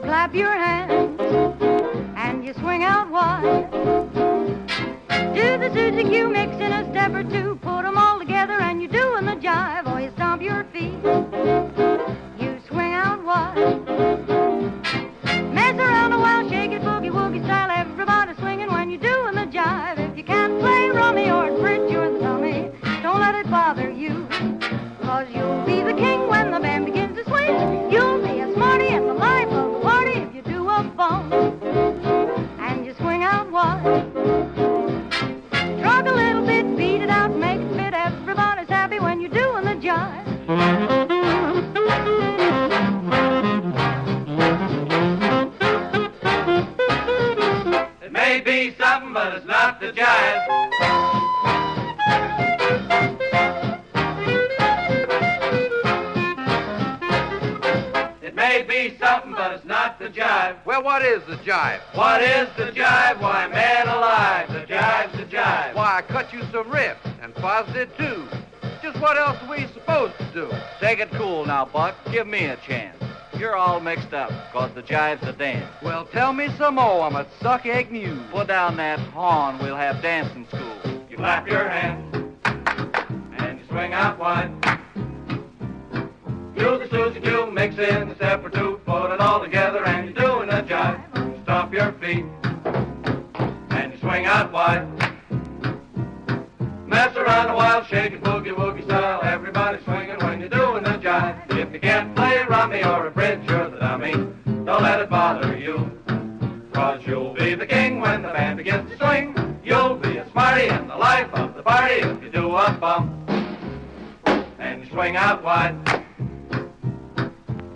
clap your hands and you swing out wide. Do the Susie Q mix in a step or two, put them all together and you're doing the jive, or you stomp your feet, you swing out wide. Mess around a while, shake it boogie-woogie style, everybody swinging when you're doing the jive. If you can't play rummy or bridge, you're the dummy, don't let it bother you, 'cause you'll be the king when the band begins to swing. You'll be a smarty in the life of the party if you do a bump and you swing out wide. Drug a little bit, beat it out, make it fit, everybody's happy when you're doing the jive. It may be something, but it's not the jive. It may be something, but it's not the jive. Well, what is the jive? What is the jive? Why, man alive, the jive's the jive. Why, I cut you some riffs, and Foz did too. Just what else are we supposed to do? Take it cool now, Buck. Give me a chance. You're all mixed up, 'cause the jive's a dance. Well, tell me some more. I'm a suck-egg mule. Put down that horn, we'll have dancing school. You clap your hands and you swing out wide. Do the Susie Q, mix in a step or two, put it all together and you're doing a jive. Stomp your feet and you swing out wide. Mess around a while, shake it boogie-woogie style, everybody swinging when you're doing the jive. If you can't play rummy or a bridge, you're the dummy, don't let it bother you, 'cause you'll be the king when the band begins to swing. You'll be a smarty in the life of the party if you do a bump and you swing out wide.